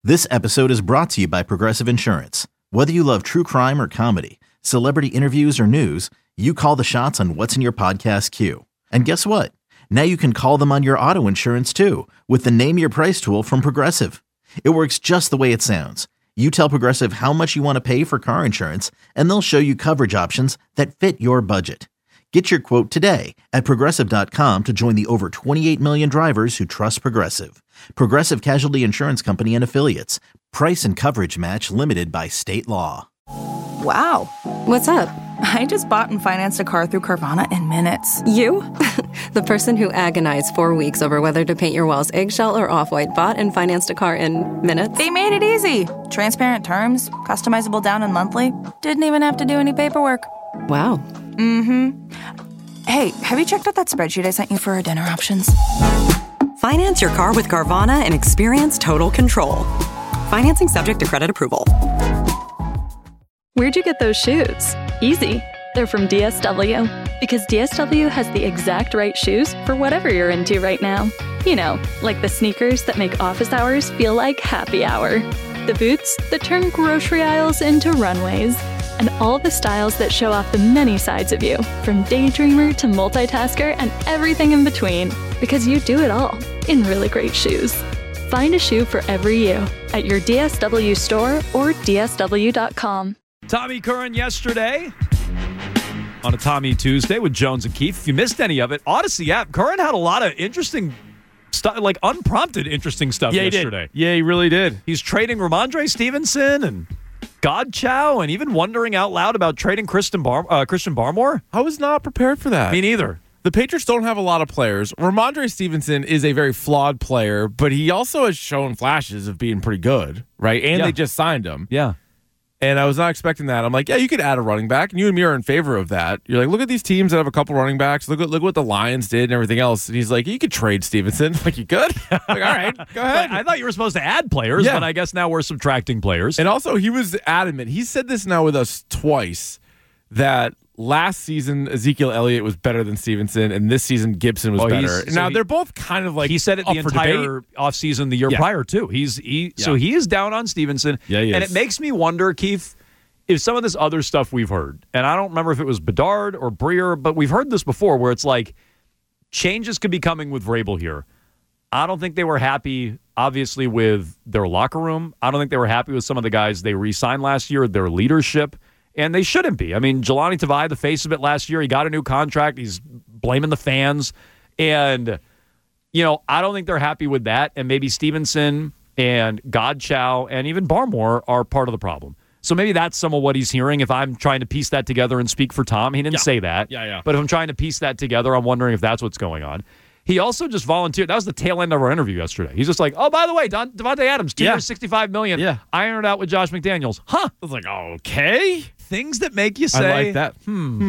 This episode is brought to you by Progressive Insurance. Whether you love true crime or comedy, celebrity interviews or news, you call the shots on what's in your podcast queue. And guess what? Now you can call them on your auto insurance too with the Name Your Price tool from Progressive. It works just the way it sounds. You tell Progressive how much you want to pay for car insurance, and they'll show you coverage options that fit your budget. Get your quote today at Progressive.com to join the over 28 million drivers who trust Progressive. Progressive Casualty Insurance Company and Affiliates. Price and coverage match limited by state law. Wow. What's up? I just bought and financed a car through Carvana in minutes. You? The person who agonized 4 weeks over whether to paint your walls eggshell or off-white bought and financed a car in minutes? They made it easy. Transparent terms, customizable down and monthly. Didn't even have to do any paperwork. Wow. Mm-hmm. Hey, have you checked out that spreadsheet I sent you for our dinner options? Finance your car with Carvana and experience total control. Financing subject to credit approval. Where'd you get those shoes? Easy. They're from DSW. Because DSW has the exact right shoes for whatever you're into right now. You know, like the sneakers that make office hours feel like happy hour. The boots that turn grocery aisles into runways. And all the styles that show off the many sides of you, from daydreamer to multitasker and everything in between. Because you do it all in really great shoes. Find a shoe for every you at your DSW store or DSW.com. Tommy Curran yesterday on a Tommy Tuesday with Jones and Keefe. If you missed any of it, Odyssey app, Curran had a lot of interesting stuff, like unprompted interesting stuff yesterday. Yeah, he really did. He's trading Ramondre Stevenson and God Chow, and even wondering out loud about trading Christian Barmore. I was not prepared for that. Me neither. The Patriots don't have a lot of players. Ramondre Stevenson is a very flawed player, but he also has shown flashes of being pretty good, right? And they just signed him. Yeah. And I was not expecting that. I'm like, yeah, you could add a running back, and you and me are in favor of that. You're like, look at these teams that have a couple running backs. Look what the Lions did and everything else. And he's like, you could trade Stevenson. I'm like, you could? Like, all right, go ahead. I thought you were supposed to add players, but I guess now we're subtracting players. And also, he was adamant. He said this now with us twice, that last season Ezekiel Elliott was better than Stevenson, and this season Gibson was better. Now, they're both kind of like he said it the entire offseason the year prior, too. So he is down on Stevenson. Yeah, he is. And it makes me wonder, Keith, if some of this other stuff we've heard, and I don't remember if it was Bedard or Breer, but we've heard this before where it's like changes could be coming with Vrabel here. I don't think they were happy, obviously, with their locker room. I don't think they were happy with some of the guys they re-signed last year, their leadership, and they shouldn't be. I mean, Jelani Tavai, the face of it last year, he got a new contract. He's blaming the fans. And, I don't think they're happy with that. And maybe Stevenson and Godchow and even Barmore are part of the problem. So maybe that's some of what he's hearing. If I'm trying to piece that together and speak for Tom, he didn't say that. Yeah. But if I'm trying to piece that together, I'm wondering if that's what's going on. He also just volunteered. That was the tail end of our interview yesterday. He's just like, oh, by the way, Devontae Adams, 2 years, $65 million. Yeah. Iron it out with Josh McDaniels. Huh. I was like, okay. Things that make you say, I like that.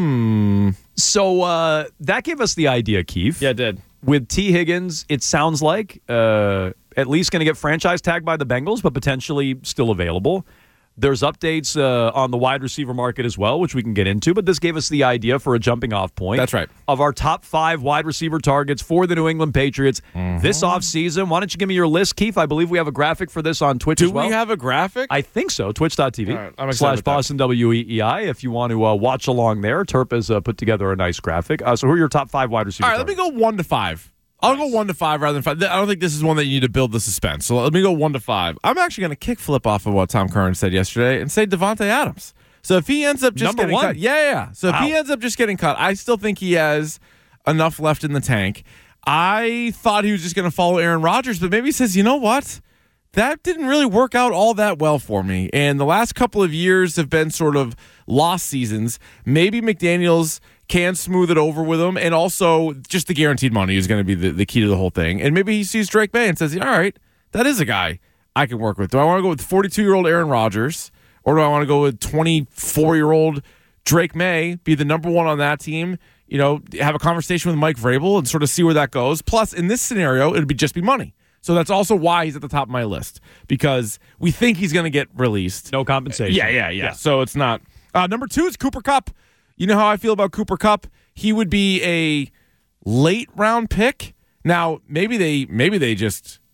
So that gave us the idea, Keith. Yeah, it did. With T. Higgins, it sounds like at least going to get franchise tagged by the Bengals, but potentially still available. There's updates on the wide receiver market as well, which we can get into, but this gave us the idea for a jumping off point. That's right. Of our top 5 wide receiver targets for the New England Patriots this offseason. Why don't you give me your list, Keith? I believe we have a graphic for this on Twitch as well. Do we have a graphic? I think so. Twitch.tv right, /Boston WEEI. If you want to watch along there, Terp has put together a nice graphic. So who are your top 5 wide receivers? All right, targets? let me go 1 to 5. I'll go 1 to 5 rather than 5. I don't think this is one that you need to build the suspense. So let me go 1 to 5. I'm actually going to kick flip off of what Tom Curran said yesterday and say Devontae Adams. So if he ends up just Number getting 1? cut, yeah. So if he ends up just getting cut, I still think he has enough left in the tank. I thought he was just going to follow Aaron Rodgers, but maybe he says, you know what? That didn't really work out all that well for me. And the last couple of years have been sort of lost seasons. Maybe McDaniels can smooth it over with him, and also just the guaranteed money is going to be the key to the whole thing. And maybe he sees Drake May and says, all right, that is a guy I can work with. Do I want to go with 42-year-old Aaron Rodgers, or do I want to go with 24-year-old Drake May, be the number one on that team, have a conversation with Mike Vrabel and sort of see where that goes. Plus, in this scenario, it would just be money. So that's also why he's at the top of my list, because we think he's going to get released. No compensation. Yeah. So it's not. Number 2 is Cooper Kupp. You know how I feel about Cooper Kupp. He would be a late round pick. Now, maybe they just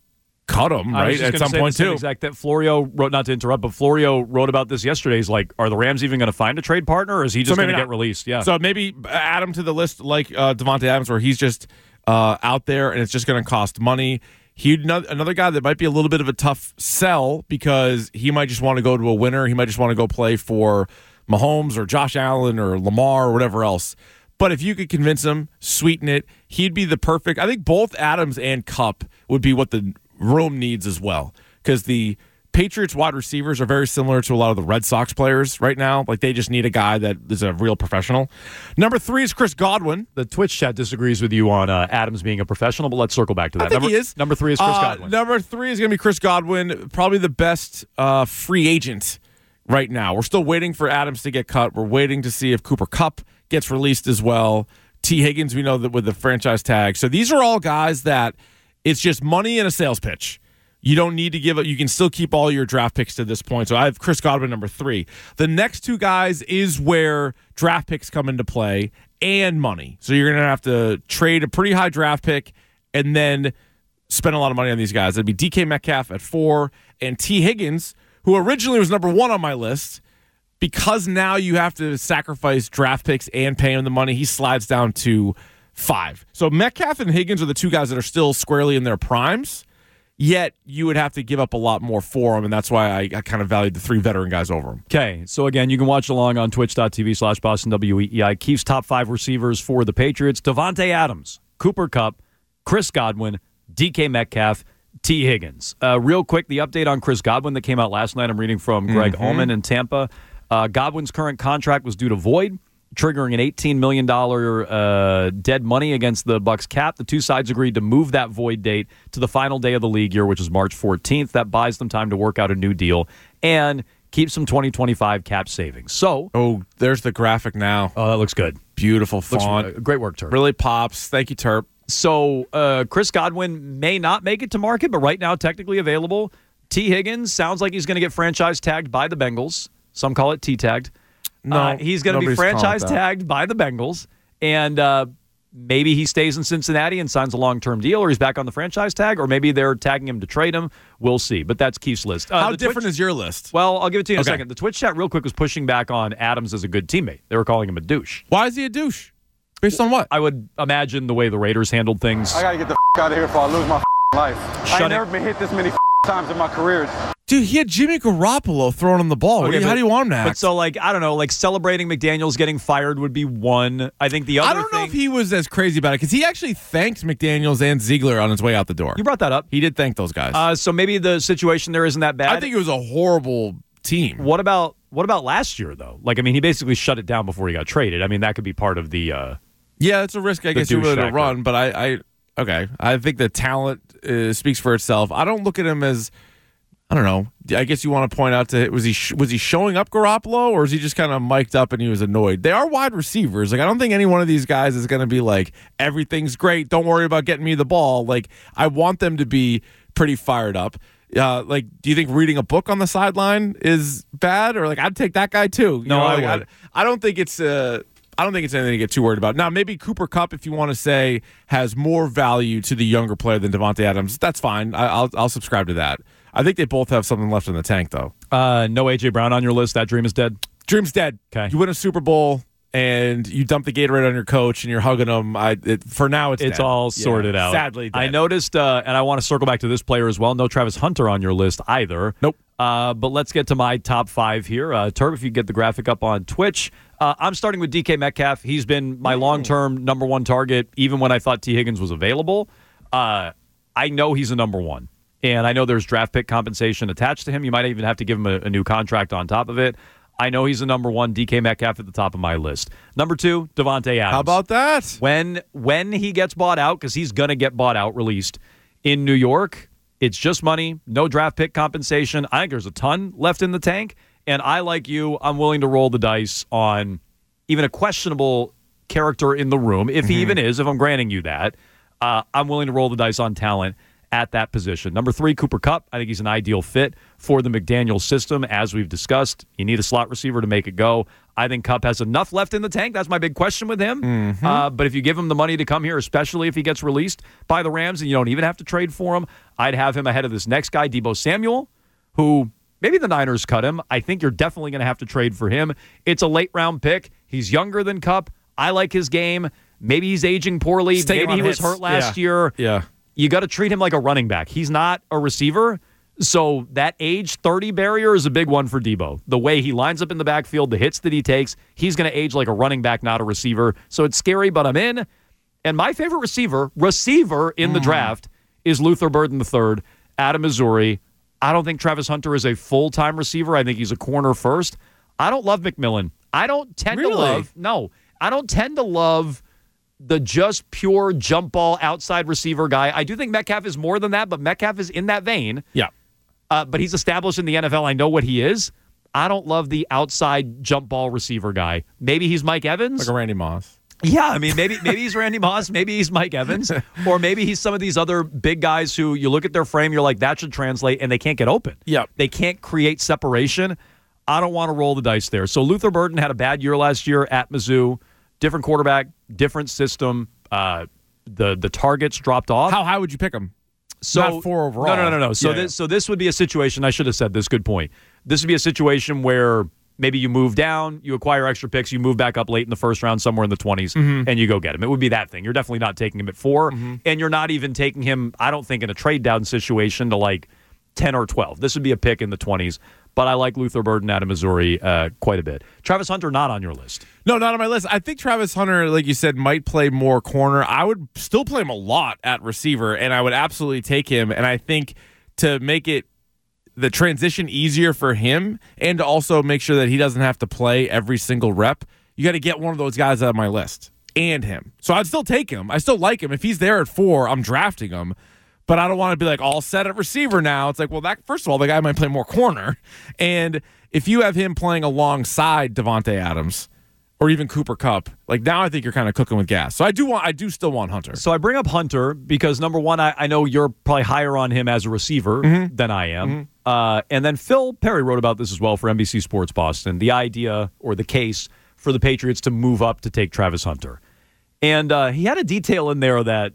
cut him, right, at some point, too. Exact that Florio wrote, not to interrupt, but Florio wrote about this yesterday. He's like, are the Rams even going to find a trade partner, or is he just going to get released? Yeah. So maybe add him to the list like Davante Adams, where he's just out there and it's just going to cost money. Another guy that might be a little bit of a tough sell because he might just want to go to a winner. He might just want to go play for Mahomes or Josh Allen or Lamar or whatever else. But if you could convince him, sweeten it, he'd be the perfect. I think both Adams and Kupp would be what the room needs as well, because the Patriots wide receivers are very similar to a lot of the Red Sox players right now. Like, they just need a guy that is a real professional. Number 3 is Chris Godwin. The Twitch chat disagrees with you on Adams being a professional, but let's circle back to that. I think he is. Number 3 is Chris Godwin. Number 3 is going to be Chris Godwin, probably the best free agent right now. We're still waiting for Adams to get cut. We're waiting to see if Cooper Kupp gets released as well. T. Higgins, we know that with the franchise tag. So these are all guys that it's just money and a sales pitch. You don't need to give it. You can still keep all your draft picks to this point. So I have Chris Godwin, number 3. The next 2 guys is where draft picks come into play and money. So you're going to have to trade a pretty high draft pick and then spend a lot of money on these guys. That'd be DK Metcalf at 4 and T. Higgins, who originally was number 1 on my list. Because now you have to sacrifice draft picks and pay him the money, he slides down to 5. So Metcalf and Higgins are the 2 guys that are still squarely in their primes. Yet you would have to give up a lot more for him, and that's why I kind of valued the 3 veteran guys over him. Okay, so again, you can watch along on twitch.tv/BostonWEEI. Keith's top 5 receivers for the Patriots: Davante Adams, Cooper Kupp, Chris Godwin, DK Metcalf, T. Higgins. Real quick, the update on Chris Godwin that came out last night. I'm reading from Greg Oman in Tampa. Godwin's current contract was due to void, triggering an $18 million dead money against the Bucs cap. The 2 sides agreed to move that void date to the final day of the league year, which is March 14th. That buys them time to work out a new deal and keep some 2025 cap savings. So, there's the graphic now. Oh, that looks good. Beautiful font. Great work, Terp. Really pops. Thank you, Terp. So, Chris Godwin may not make it to market, but right now technically available. T. Higgins sounds like he's going to get franchise tagged by the Bengals. Some call it T-tagged. No, he's going to be franchise tagged by the Bengals, and maybe he stays in Cincinnati and signs a long-term deal, or he's back on the franchise tag, or maybe they're tagging him to trade him. We'll see, but that's Keith's list. How different is your list? Well, I'll give it to you in a second. The Twitch chat real quick was pushing back on Adams as a good teammate. They were calling him a douche. Why is he a douche? Based on what? I would imagine the way the Raiders handled things. I got to get the out of here before I lose my life. I ain't never been hit this many times in my career. Dude, he had Jimmy Garoppolo throwing him the ball. Okay, how do you want him to act? But so, I don't know, celebrating McDaniels getting fired would be one. I think the other thing... I don't know if he was as crazy about it, because he actually thanked McDaniels and Ziegler on his way out the door. You brought that up. He did thank those guys. So maybe the situation there isn't that bad. I think it was a horrible team. What about last year, though? He basically shut it down before he got traded. I mean, that could be part of the... yeah, it's a risk, I guess, you're willing to run, but I think the talent speaks for itself. I don't look at him as... I don't know. I guess you want to point out was he showing up Garoppolo, or is he just kind of mic'd up and he was annoyed? They are wide receivers. I don't think any one of these guys is going to be like, everything's great, don't worry about getting me the ball. I want them to be pretty fired up. Do you think reading a book on the sideline is bad, or I'd take that guy too? No, I would. I don't think it's anything to get too worried about. Now, maybe Cooper Kupp, if you want to say, has more value to the younger player than Davante Adams. That's fine. I'll subscribe to that. I think they both have something left in the tank, though. No A.J. Brown on your list. That dream is dead? Dream's dead. Okay. You win a Super Bowl, and you dump the Gatorade on your coach, and you're hugging him. For now, it's dead. All sorted out. Sadly dead. I noticed, and I want to circle back to this player as well. No Travis Hunter on your list either. Nope. But let's get to my top 5 here. Turb, if you get the graphic up on Twitch. I'm starting with DK Metcalf. He's been my long-term number 1 target, even when I thought T. Higgins was available. I know he's a number 1. And I know there's draft pick compensation attached to him. You might even have to give him a new contract on top of it. I know he's a number 1. DK Metcalf at the top of my list. Number 2, Davante Adams. How about that? When he gets bought out, because he's going to get bought out, released in New York, it's just money, no draft pick compensation. I think there's a ton left in the tank. And I, like you, I'm willing to roll the dice on even a questionable character in the room, if he even is, if I'm granting you that. I'm willing to roll the dice on talent at that position. Number 3, Cooper Kupp. I think he's an ideal fit for the McDaniels system, as we've discussed. You need a slot receiver to make it go. I think Kupp has enough left in the tank. That's my big question with him. But if you give him the money to come here, especially if he gets released by the Rams and you don't even have to trade for him, I'd have him ahead of this next guy, Deebo Samuel, who maybe the Niners cut him. I think you're definitely going to have to trade for him. It's a late-round pick. He's younger than Kupp. I like his game. Maybe he's aging poorly. Maybe he was hurt last year. Yeah. You got to treat him like a running back. He's not a receiver. So that age 30 barrier is a big one for Deebo. The way he lines up in the backfield, the hits that he takes, he's going to age like a running back, not a receiver. So it's scary, but I'm in. And my favorite receiver in the draft is Luther Burden III out of Missouri. I don't think Travis Hunter is a full-time receiver. I think he's a corner first. I don't love McMillan. I don't tend to love the just pure jump ball outside receiver guy. I do think Metcalf is more than that, but Metcalf is in that vein. Yeah. But he's established in the NFL. I know what he is. I don't love the outside jump ball receiver guy. Maybe he's Mike Evans. Like a Randy Moss. Yeah, I mean, maybe he's Randy Moss. Maybe he's Mike Evans. Or maybe he's some of these other big guys who you look at their frame, you're like, that should translate, and they can't get open. Yeah. They can't create separation. I don't want to roll the dice there. So Luther Burden had a bad year last year at Mizzou. Different quarterback, different system. The targets dropped off. How high would you pick him? So, not 4 overall. No. So this would be a situation. I should have said this. Good point. This would be a situation where maybe you move down, you acquire extra picks, you move back up late in the first round, somewhere in the 20s, and you go get him. It would be that thing. You're definitely not taking him at 4, and you're not even taking him, I don't think, in a trade down situation to like 10 or 12. This would be a pick in the 20s. But I like Luther Burden out of Missouri quite a bit. Travis Hunter, not on your list. No, not on my list. I think Travis Hunter, like you said, might play more corner. I would still play him a lot at receiver, and I would absolutely take him. And I think to make it the transition easier for him and to also make sure that he doesn't have to play every single rep, you got to get one of those guys out of my list and him. So I'd still take him. I still like him. If he's there at 4, I'm drafting him. But I don't want to be like all set at receiver now. It's like, well, that first of all, the guy might play more corner. And if you have him playing alongside Devontae Adams or even Cooper Kupp, like now I think you're kind of cooking with gas. So I do still want Hunter. So I bring up Hunter because, number one, I know you're probably higher on him as a receiver than I am. And then Phil Perry wrote about this as well for NBC Sports Boston, the idea or the case for the Patriots to move up to take Travis Hunter. And he had a detail in there that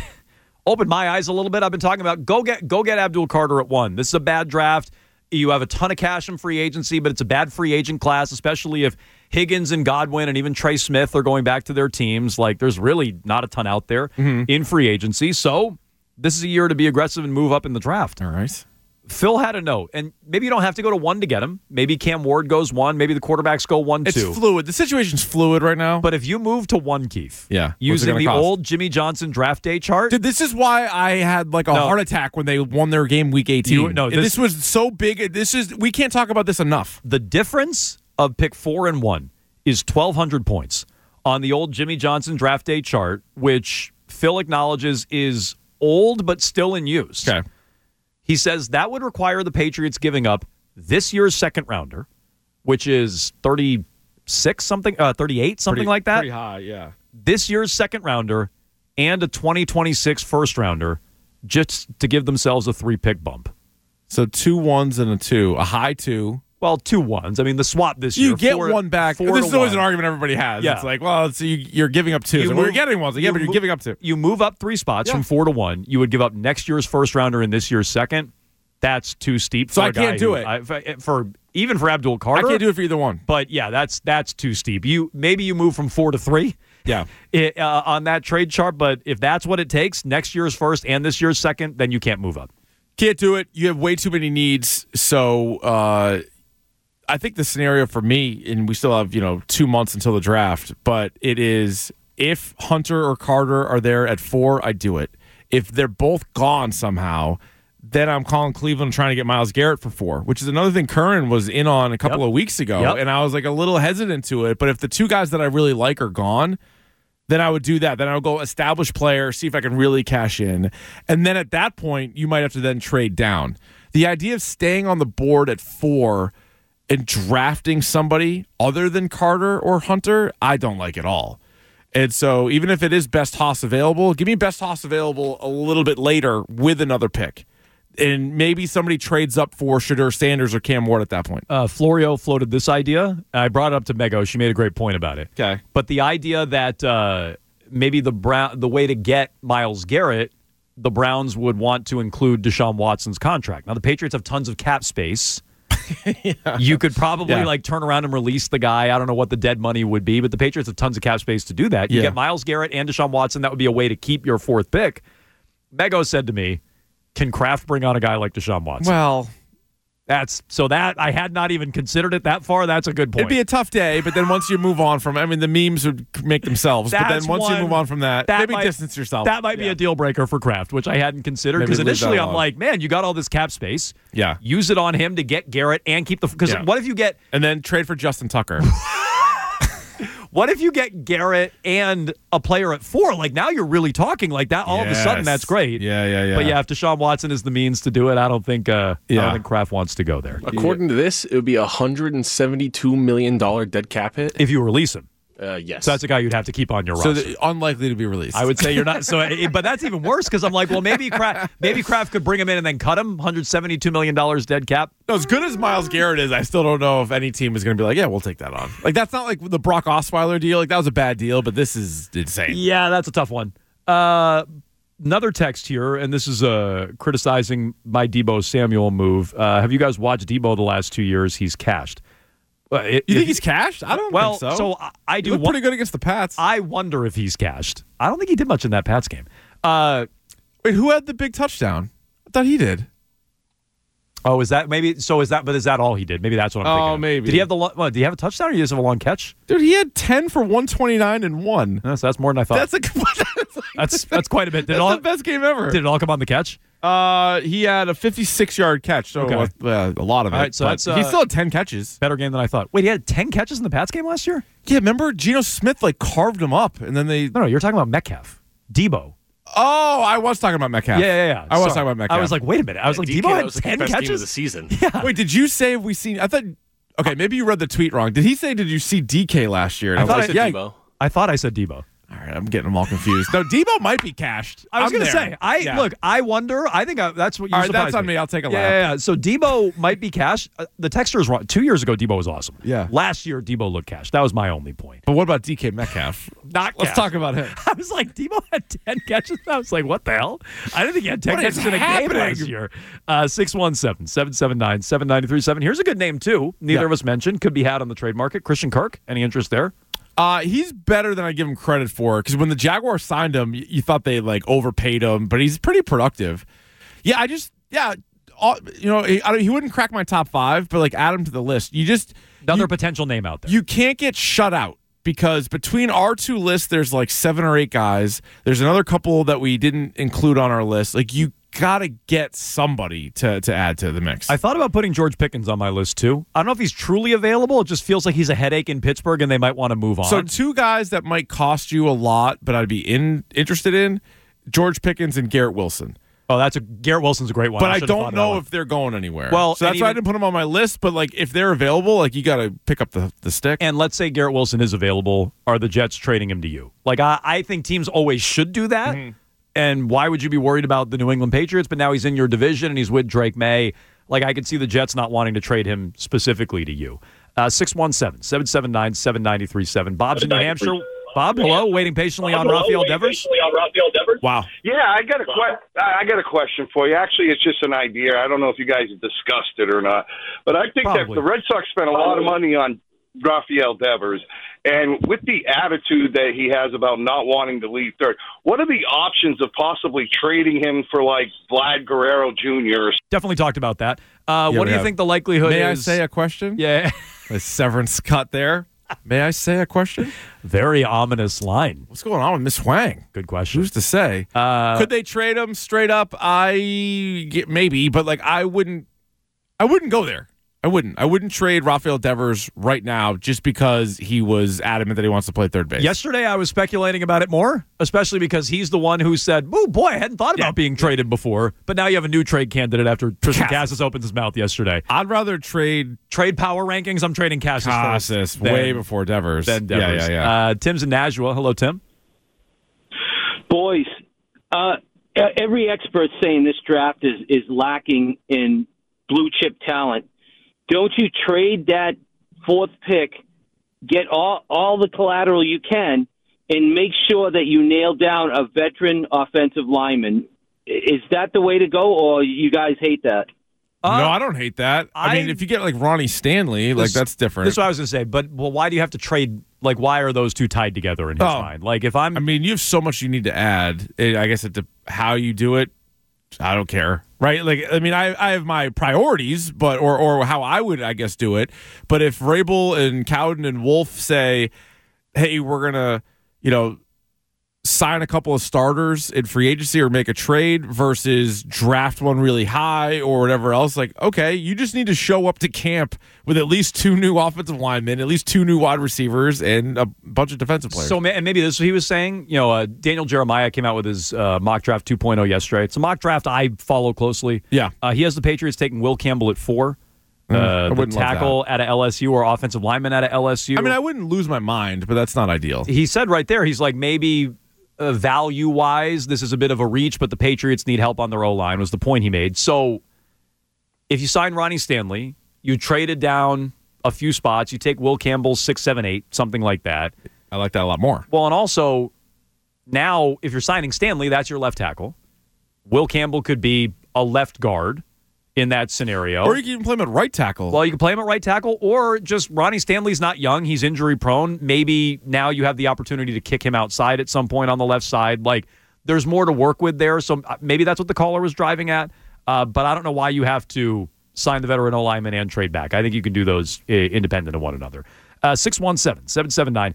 opened my eyes a little bit. I've been talking about go get Abdul Carter at 1. This is a bad draft. You have a ton of cash in free agency, but it's a bad free agent class, especially if Higgins and Godwin and even Trey Smith are going back to their teams. Like, there's really not a ton out there in free agency. So this is a year to be aggressive and move up in the draft. All right. Phil had a note, and maybe you don't have to go to 1 to get him. Maybe Cam Ward goes 1. Maybe the quarterbacks go 1, 2. It's fluid. The situation's fluid right now. But if you move to 1, Keith, yeah, using the old Jimmy Johnson draft day chart. Dude, this is why I had like a heart attack when they won their game week 18. This was so big. We can't talk about this enough. The difference of pick 4 and 1 is 1,200 points on the old Jimmy Johnson draft day chart, which Phil acknowledges is old but still in use. Okay. He says that would require the Patriots giving up this year's second rounder, which is 38 something like that. Pretty high, yeah. This year's second rounder and a 2026 first rounder just to give themselves a 3-pick bump. So 2 1s and a 2, a high 2. Well, 2 1s. I mean, the swap this year. You get 1 back. This is always an argument everybody has. Yeah. It's like, well, so you're giving up 2. We're getting 1s. Yeah, but you're giving up 2. You move up 3 spots from 4 to 1. You would give up next year's first rounder and this year's second. That's too steep. So I can't do it. Even for Abdul Carter. I can't do it for either one. But yeah, that's too steep. Maybe you move from 4 to 3. Yeah. On that trade chart. But if that's what it takes, next year's first and this year's second, then you can't move up. Can't do it. You have way too many needs. So I think the scenario for me, and we still have 2 months until the draft, but it is if Hunter or Carter are there at 4, I do it. If they're both gone somehow, then I'm calling Cleveland trying to get Myles Garrett for 4, which is another thing Curran was in on a couple of weeks ago, and I was like a little hesitant to it. But if the 2 guys that I really like are gone, then I would do that. Then I would go establish player, see if I can really cash in. And then at that point, you might have to then trade down. The idea of staying on the board at 4 and drafting somebody other than Carter or Hunter, I don't like at all. And so even if it is best Haas available, give me best Haas available a little bit later with another pick. And maybe somebody trades up for Shedeur Sanders or Cam Ward at that point. Florio floated this idea. I brought it up to Mego. She made a great point about it. Okay. But the idea that maybe the way to get Myles Garrett, the Browns would want to include Deshaun Watson's contract. Now, the Patriots have tons of cap space. Yeah. You could probably turn around and release the guy. I don't know what the dead money would be, but the Patriots have tons of cap space to do that. You get Myles Garrett and Deshaun Watson. That would be a way to keep your fourth pick. Mego said to me, can Kraft bring on a guy like Deshaun Watson? Well, I had not even considered it that far. That's a good point. It'd be a tough day, but then once you move on from, the memes would make themselves. But then once you move on from that maybe distance yourself. That might be a deal breaker for Kraft, which I hadn't considered because initially I'm like, man, you got all this cap space. Yeah, use it on him to get Garrett and keep the. Because what if you get and then trade for Justin Tucker? What if you get Garrett and a player at 4? Like, now you're really talking like that. All of a sudden, that's great. Yeah. But if Deshaun Watson is the means to do it, I don't think Kraft wants to go there. According to this, it would be $172 million dead cap hit. If you release him. Yes. So that's a guy you'd have to keep on your roster. So unlikely to be released. I would say you're not. So, but that's even worse because I'm like, well, maybe Kraft could bring him in and then cut him. $172 million dead cap. No, as good as Myles Garrett is, I still don't know if any team is going to be like, yeah, we'll take that on. Like, that's not like the Brock Osweiler deal. Like, that was a bad deal, but this is insane. Yeah, that's a tough one. Another text here, and this is criticizing my Deebo Samuel move. Have you guys watched Deebo the last 2 years? He's cashed. You think he's cashed? I don't think so. So I do. He looked pretty good against the Pats. I wonder if he's cashed. I don't think he did much in that Pats game. Wait, who had the big touchdown? I thought he did. Oh, is that maybe? So is that? But is that all he did? Maybe that's what I'm thinking. Oh, maybe. Did he have did he have a touchdown or did he just have a long catch? Dude, he had 10 for 129 and 1. So that's more than I thought. That's quite a bit. That's the best game ever. Did it all come on the catch? He had a 56-yard catch, so a lot of it. All right, so he still had 10 catches. Better game than I thought. Wait, he had 10 catches in the Pats game last year? Yeah, remember Geno Smith carved him up, and then they. No, you're talking about Metcalf, Deebo. Oh, I was talking about Metcalf. Yeah. I was talking about Metcalf. I was like, wait a minute. I was like, Deebo had 10 best catches game of the season. Yeah. Wait, did you say we seen? I thought. Okay, maybe you read the tweet wrong. Did he say? Did you see DK last year? I thought I said Deebo. I thought I said Deebo. All right, I'm getting them all confused. No, Deebo might be cashed. I was going to say, look, I wonder. I think that's what you're. All right, that's on me. I'll take a lap. Yeah. So Deebo might be cashed. The texter is wrong. 2 years ago, Deebo was awesome. Yeah. Last year, Deebo looked cashed. That was my only point. But what about DK Metcalf? Let's talk about him. I was like, Deebo had 10 catches. I was like, what the hell? I didn't think he had 10 catches in a game last year. 617-779-7937. Here's a good name, too. Neither of us mentioned. Could be had on the trade market. Christian Kirk. Any interest there? He's better than I give him credit for because when the Jaguars signed him, you thought they overpaid him, but he's pretty productive. Yeah, he wouldn't crack my top 5, but add him to the list. Another potential name out there. You can't get shut out because between our 2 lists, there's 7 or 8 guys. There's another couple that we didn't include on our list. You gotta get somebody to add to the mix. I thought about putting George Pickens on my list too. I don't know if he's truly available. It just feels like he's a headache in Pittsburgh and they might want to move on. So 2 guys that might cost you a lot, but I'd be interested in George Pickens and Garrett Wilson. Oh, Garrett Wilson's a great one. But I don't know if they're going anywhere. Well, so that's why I didn't put them on my list. But if they're available, you got to pick up the stick. And let's say Garrett Wilson is available. Are the Jets trading him to you? I think teams always should do that. Mm-hmm. And why would you be worried about the New England Patriots? But now he's in your division and he's with Drake May. I could see the Jets not wanting to trade him specifically to you. 617-779-7937. Bob's in New Hampshire. Bob, hello. Waiting patiently on Rafael Devers. Wow. Yeah, I got a question for you. Actually, it's just an idea. I don't know if you guys have discussed it or not. But I think that the Red Sox spent a lot of money on Rafael Devers. And with the attitude that he has about not wanting to leave third, what are the options of possibly trading him for Vlad Guerrero Jr.? Definitely talked about that. What do you think the likelihood is? May I say a question? Yeah. A severance cut there. May I say a question? Very ominous line. What's going on with Miss Huang? Good question. Who's to say? Could they trade him straight up? Maybe, but I wouldn't go there. I wouldn't trade Rafael Devers right now just because he was adamant that he wants to play third base. Yesterday, I was speculating about it more, especially because he's the one who said, "Oh boy, I hadn't thought about being traded before." But now you have a new trade candidate after Tristan Casas opens his mouth yesterday. I'd rather trade power rankings. I'm trading Casas way before Devers. Then Devers. Yeah. Tim's in Nashua. Hello, Tim. Boys, every expert saying this draft is lacking in blue chip talent. Don't you trade that fourth pick, get all the collateral you can, and make sure that you nail down a veteran offensive lineman? Is that the way to go, or you guys hate that? No, I don't hate that. I mean, if you get like Ronnie Stanley, that's different. That's what I was going to say. But why do you have to trade? Like, why are those two tied together in his mind? Like, I mean, you have so much you need to add. I guess how you do it, I don't care, right? Like, I mean, I have my priorities, but or how I would, I guess, do it. But if Rabel and Cowden and Wolf say, "Hey, we're gonna, sign a couple of starters in free agency or make a trade versus draft one really high or whatever else," like, okay, you just need to show up to camp with at least 2 new offensive linemen, at least 2 new wide receivers, and a bunch of defensive players. So, and maybe this is what he was saying. Daniel Jeremiah came out with his mock draft 2.0 yesterday. It's a mock draft I follow closely. Yeah. He has the Patriots taking Will Campbell at 4. The tackle out of LSU or offensive lineman out of LSU. I mean, I wouldn't lose my mind, but that's not ideal. He said right there, he's like, maybe value-wise, this is a bit of a reach, but the Patriots need help on their O-line, was the point he made. So if you sign Ronnie Stanley, you traded down a few spots, you take Will Campbell's 6, 7, 8, something like that. I like that a lot more. Well, and also, now, if you're signing Stanley, that's your left tackle. Will Campbell could be a left guard in that scenario. Or you can even play him at right tackle. Well, you can play him at right tackle, or just Ronnie Stanley's not young. He's injury prone. Maybe now you have the opportunity to kick him outside at some point on the left side. Like, there's more to work with there. So maybe that's what the caller was driving at. But I don't know why you have to sign the veteran O-lineman and trade back. I think you can do those independent of one another. 617-779-7937.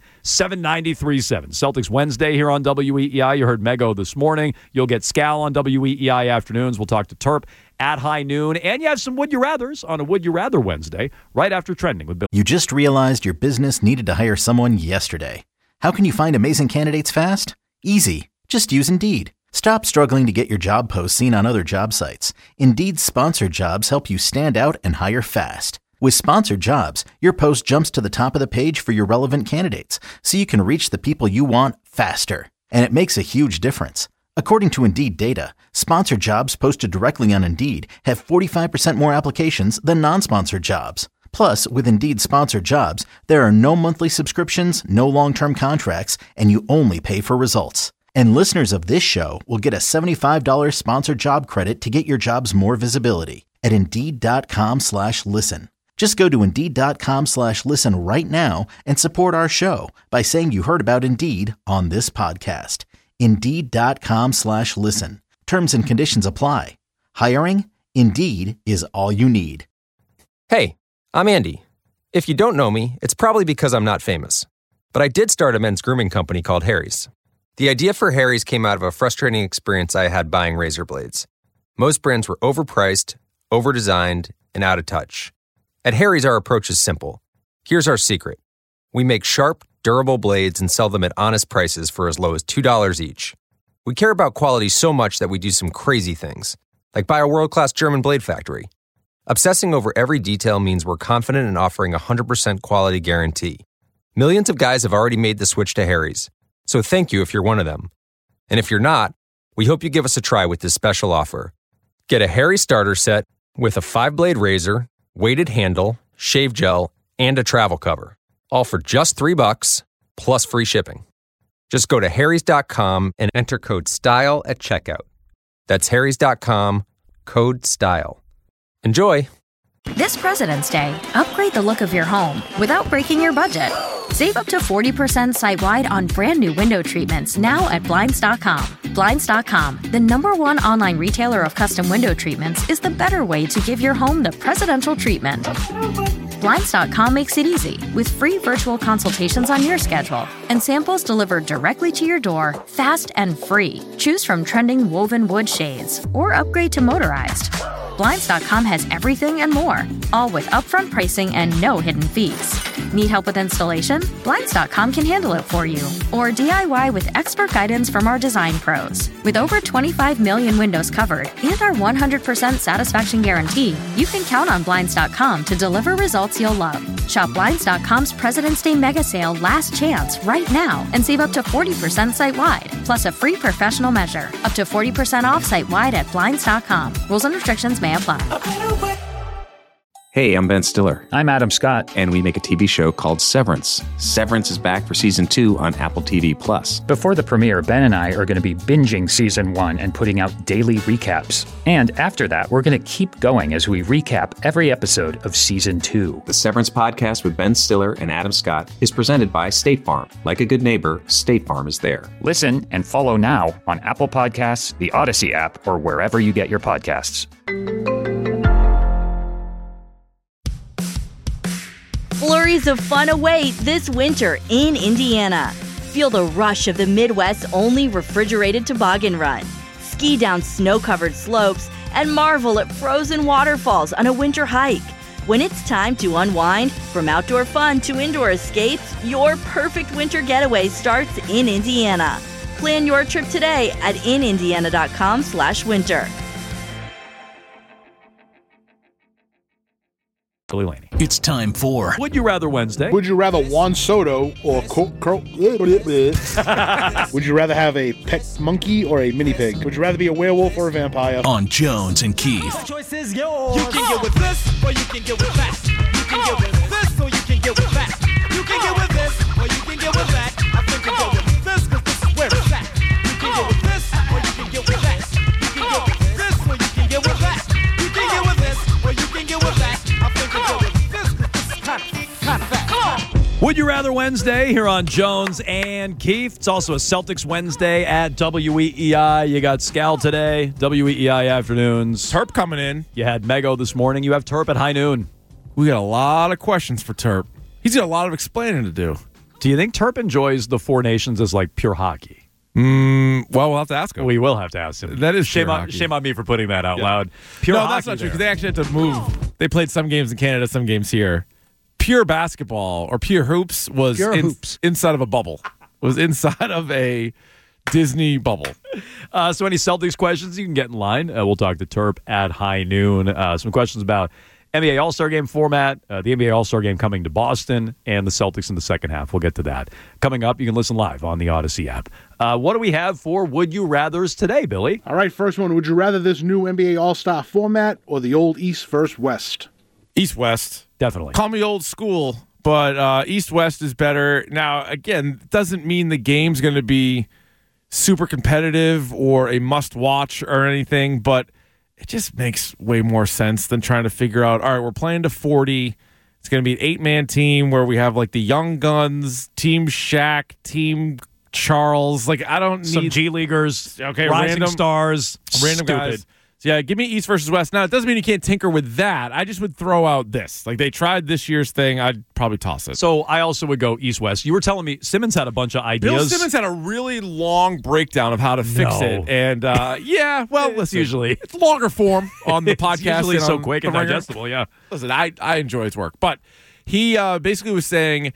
Celtics Wednesday here on WEEI. You heard Mego this morning. You'll get Scal on WEEI afternoons. We'll talk to Terp at high noon. And you have some Would You Rathers on a Would You Rather Wednesday right after Trending with Bill. You just realized your business needed to hire someone yesterday. How can you find amazing candidates fast? Easy. Just use Indeed. Stop struggling to get your job posts seen on other job sites. Indeed's sponsored jobs help you stand out and hire fast. With sponsored jobs, your post jumps to the top of the page for your relevant candidates, so you can reach the people you want faster. And it makes a huge difference. According to Indeed data, sponsored jobs posted directly on Indeed have 45% more applications than non-sponsored jobs. Plus, with Indeed sponsored jobs, there are no monthly subscriptions, no long-term contracts, and you only pay for results. And listeners of this show will get a $75 sponsored job credit to get your jobs more visibility at Indeed.com/listen. Just go to Indeed.com/listen right now and support our show by saying you heard about Indeed on this podcast. Indeed.com/listen. Terms and conditions apply. Hiring? Indeed is all you need. Hey, I'm Andy. If you don't know me, it's probably because I'm not famous. But I did start a men's grooming company called Harry's. The idea for Harry's came out of a frustrating experience I had buying razor blades. Most brands were overpriced, overdesigned, and out of touch. At Harry's, our approach is simple. Here's our secret. We make sharp, durable blades and sell them at honest prices for as low as $2 each. We care about quality so much that we do some crazy things, like buy a world-class German blade factory. Obsessing over every detail means we're confident in offering a 100% quality guarantee. Millions of guys have already made the switch to Harry's, so thank you if you're one of them. And if you're not, we hope you give us a try with this special offer. Get a Harry's starter set with a 5-blade razor, weighted handle, shave gel, and a travel cover. All for just $3 plus free shipping. Just go to harrys.com and enter code STYLE at checkout. That's harrys.com, code STYLE. Enjoy! This President's Day, upgrade the look of your home without breaking your budget. Save up to 40% site-wide on brand new window treatments now at Blinds.com. Blinds.com, the #1 online retailer of custom window treatments, is the better way to give your home the presidential treatment. Blinds.com makes it easy with free virtual consultations on your schedule and samples delivered directly to your door, fast and free. Choose from trending woven wood shades or upgrade to motorized. Blinds.com has everything and more, all with upfront pricing and no hidden fees. Need help with installation? Blinds.com can handle it for you. Or DIY with expert guidance from our design pros. With over 25 million windows covered and our 100% satisfaction guarantee, you can count on Blinds.com to deliver results you'll love. Shop Blinds.com's President's Day mega sale last chance right now and save up to 40% site-wide, plus a free professional measure. Up to 40% off site-wide at Blinds.com. Rules and restrictions may apply. Hey, I'm Ben Stiller. I'm Adam Scott. And we make a TV show called Severance. Severance is back for Season 2 on Apple TV+. Before the premiere, Ben and I are going to be binging Season 1 and putting out daily recaps. And after that, we're going to keep going as we recap every episode of Season 2. The Severance podcast with Ben Stiller and Adam Scott is presented by State Farm. Like a good neighbor, State Farm is there. Listen and follow now on Apple Podcasts, the Odyssey app, or wherever you get your podcasts. Flurries of fun await this winter in Indiana. Feel the rush of the Midwest's only refrigerated toboggan run. Ski down snow-covered slopes and marvel at frozen waterfalls on a winter hike. When it's time to unwind, from outdoor fun to indoor escapes, your perfect winter getaway starts in Indiana. Plan your trip today at inindiana.com/winter. It's time for Would You Rather Wednesday. Would you rather Juan Soto or would you rather have a pet monkey or a mini pig? Would you rather be a werewolf or a vampire? On Jones and Keith. The choice is yours. You can get with this or you can get with that. You can get with this or you can get with that. You can get with this or you can get with that. I think you go with this because this is where it's at. You can get with this or you can get with that. You can get with this or you can get with that. You can get with this or you can get with that. Would You Rather Wednesday here on Jones and Keith. It's also a Celtics Wednesday at WEEI. You got Scal today, WEEI afternoons. Terp coming in. You had Mego this morning. You have Terp at high noon. We got a lot of questions for Terp. He's got a lot of explaining to do. Do you think Terp enjoys the Four Nations as like pure hockey? Well, we'll have to ask him. We will have to ask him. That is shame on me for putting that out loud. Pure no, hockey. That's not true because they actually had to move. They played some games in Canada, some games here. Pure basketball or pure hoops was inside of a bubble. Was inside of a Disney bubble. So any Celtics questions, you can get in line. We'll talk to Terp at high noon. Some questions about NBA All-Star Game format, the NBA All-Star Game coming to Boston, and the Celtics in the second half. We'll get to that. Coming up, you can listen live on the Odyssey app. What do we have for Would You Rathers today, Billy? All right, first one. Would you rather this new NBA All-Star format or the old East versus West? East-West. Definitely. Call me old school, but East-West is better. Now, again, it doesn't mean the game's going to be super competitive or a must-watch or anything, but it just makes way more sense than trying to figure out, all right, we're playing to 40. It's going to be an 8-man team where we have, like, the Young Guns, Team Shaq, Team Charles. Like, I don't need... Some G-Leaguers, okay, rising stars, random guys. So yeah, give me East versus West. Now, it doesn't mean you can't tinker with that. I just would throw out this. Like, they tried this year's thing. I'd probably toss it. So I also would go East-West. You were telling me Simmons had a bunch of ideas. Bill Simmons had a really long breakdown of how to fix it. And, yeah, well, listen. It's longer form on the podcast. It's usually so quick and digestible, yeah. Listen, I enjoy his work. But he basically was saying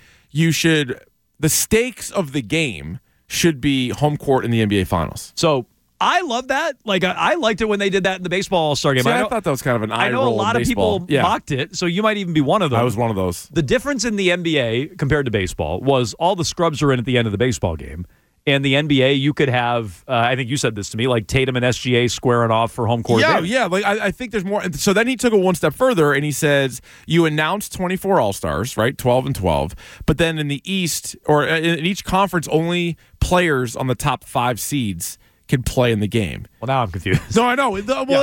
the stakes of the game should be home court in the NBA Finals. So I love that. Like, I liked it when they did that in the baseball All-Star Game. See, I thought that was kind of an eye roll. I know a lot of people mocked it, so you might even be one of them. I was one of those. The difference in the NBA compared to baseball was all the scrubs are in at the end of the baseball game. And the NBA, you could have, I think you said this to me, like Tatum and SGA squaring off for home court. Yeah. Like I think there's more. So then he took it one step further, and he says, you announce 24 All-Stars, right, 12 and 12. But then in the East, or in each conference, only players on the top 5 seeds can play in the game. Well, now I'm confused. No, I know.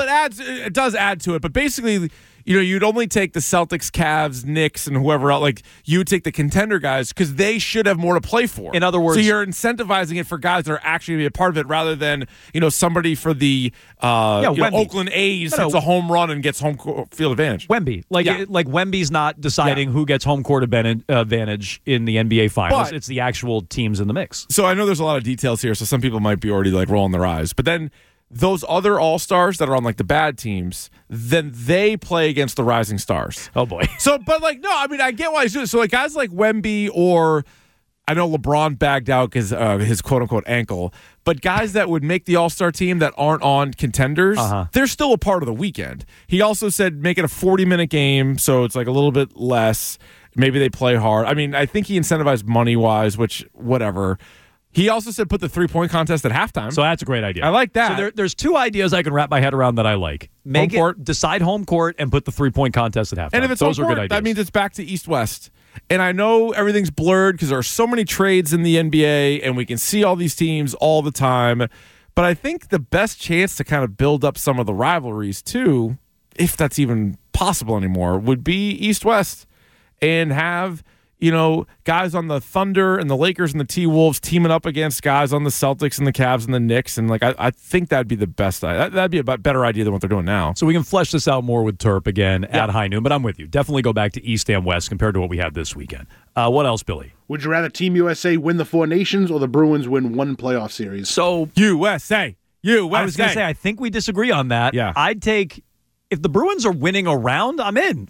It does add to it. But basically, you'd only take the Celtics, Cavs, Knicks, and whoever else. Like, you would take the contender guys because they should have more to play for. In other words, so you're incentivizing it for guys that are actually going to be a part of it rather than, somebody for the Oakland A's hits a home run and gets home field advantage. Wemby. Like Wemby's not deciding who gets home court advantage in the NBA Finals. It's the actual teams in the mix. So I know there's a lot of details here, so some people might be already like rolling their eyes. But then those other all-stars that are on like the bad teams, then they play against the rising stars. Oh boy. So, but like, no, I mean, I get why he's doing it. So like guys like Wemby, or I know LeBron bagged out because his quote-unquote ankle, but guys that would make the all-star team that aren't on contenders, they're still a part of the weekend. He also said make it a 40-minute game, so it's like a little bit less. Maybe they play hard. I mean, I think he incentivized money-wise, which, whatever. He also said put the three-point contest at halftime. So that's a great idea. I like that. So there's two ideas I can wrap my head around that I like. Decide home court and put the three-point contest at halftime. And if it's those home are court, good ideas. that means it's back to East-West. And I know everything's blurred because there are so many trades in the NBA, and we can see all these teams all the time. But I think the best chance to kind of build up some of the rivalries, too, if that's even possible anymore, would be East-West. And have, guys on the Thunder and the Lakers and the T-Wolves teaming up against guys on the Celtics and the Cavs and the Knicks. And, I think that'd be the best. That'd be a better idea than what they're doing now. So we can flesh this out more with Terp again at high noon. But I'm with you. Definitely go back to East and West compared to what we have this weekend. What else, Billy? Would you rather Team USA win the Four Nations or the Bruins win one playoff series? So USA. I was going to say, I think we disagree on that. Yeah. I'd take... If the Bruins are winning a round, I'm in.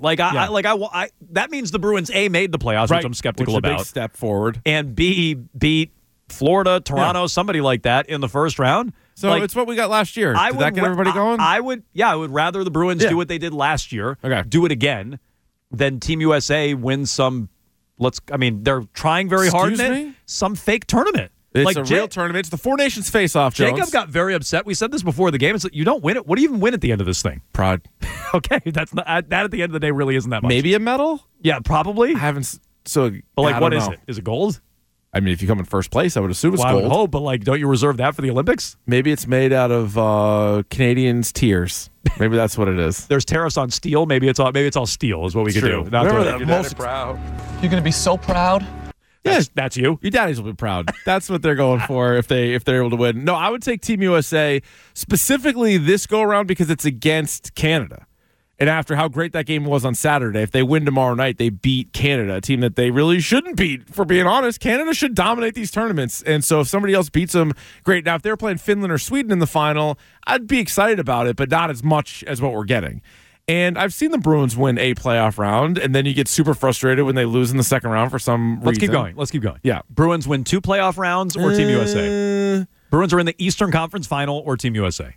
That means the Bruins A made the playoffs, which I'm skeptical about. A big step forward, and B beat Florida, Toronto, somebody like that in the first round. So it's what we got last year. Did that get everybody going? I would rather the Bruins do what they did last year. Okay. Do it again, than Team USA win some. They're trying very hard. Some fake tournament. It's a real tournament. It's the Four Nations face-off, Jones. Jacob got very upset. We said this before the game. It's like, you don't win it. What do you even win at the end of this thing? Pride. Okay, that's not that. At the end of the day, really isn't that much. Maybe a medal. Yeah, probably. I haven't. But what is it? Is it gold? I mean, if you come in first place, I would assume it's gold. I would hope, but don't you reserve that for the Olympics? Maybe it's made out of Canadians' tears. Maybe that's what it is. There's tariffs on steel. Maybe it's all steel is what we could do. Remember that most proud. You're going to be so proud. Yes, that's you. Your daddies will be proud. That's what they're going for if they're able to win. No, I would take Team USA specifically this go around because it's against Canada. And after how great that game was on Saturday, if they win tomorrow night, they beat Canada, a team that they really shouldn't beat, for being honest. Canada should dominate these tournaments. And so if somebody else beats them, great. Now, if they're playing Finland or Sweden in the final, I'd be excited about it, but not as much as what we're getting. And I've seen the Bruins win a playoff round, and then you get super frustrated when they lose in the second round for some reason. Let's keep going. Yeah. Bruins win 2 playoff rounds or Team USA? Bruins are in the Eastern Conference Final or Team USA?